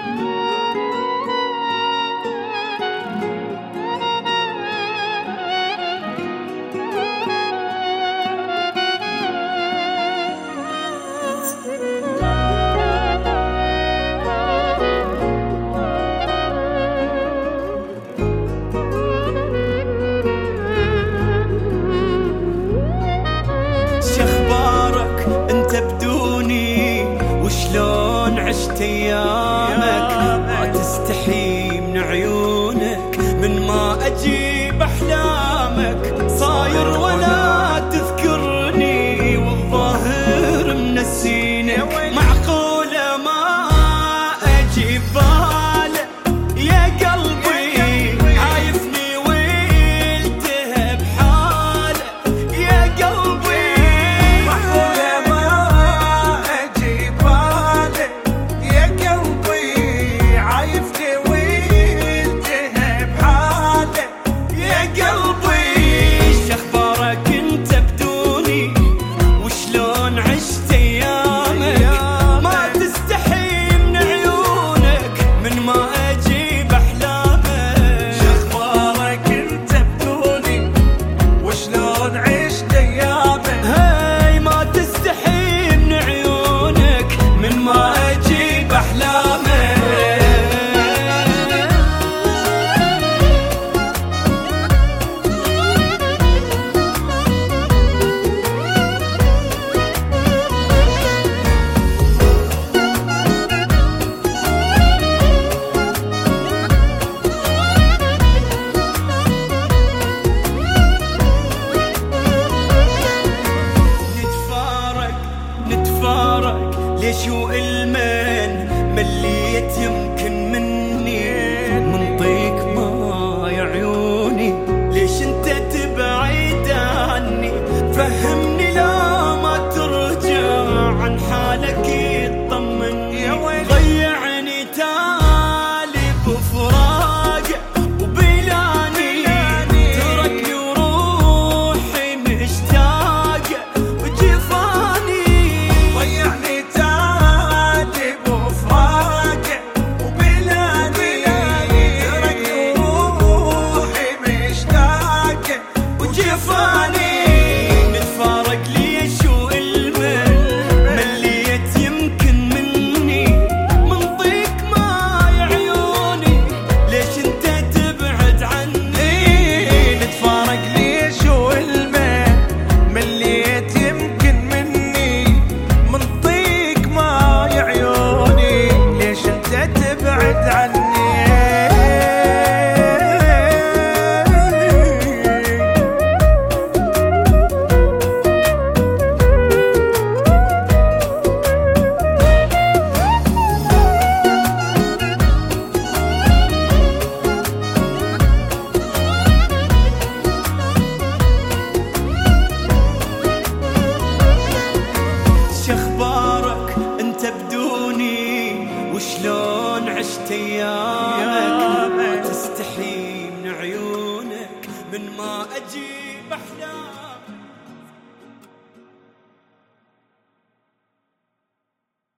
شلون عشت ايامك ما تستحي من عيونك من ما اجيب احلامك صاير ولا تذكرني والظاهر منسينك معقولة ما اجيب بالك يا قلبي عايفني والتهب حالك يا قلبي ليش المن مليت يمكن مني منطيك ما يا عيوني ليش انت تبعد عني فهمني لا ما ترجع عن حالك يطمني ضيعني تالي بفراق وبلاني تركني وروحي مشتاقة وجفاني ضيعني وشلون عشت ايامك ما تستحي من عيونك من ما اجيب احلامك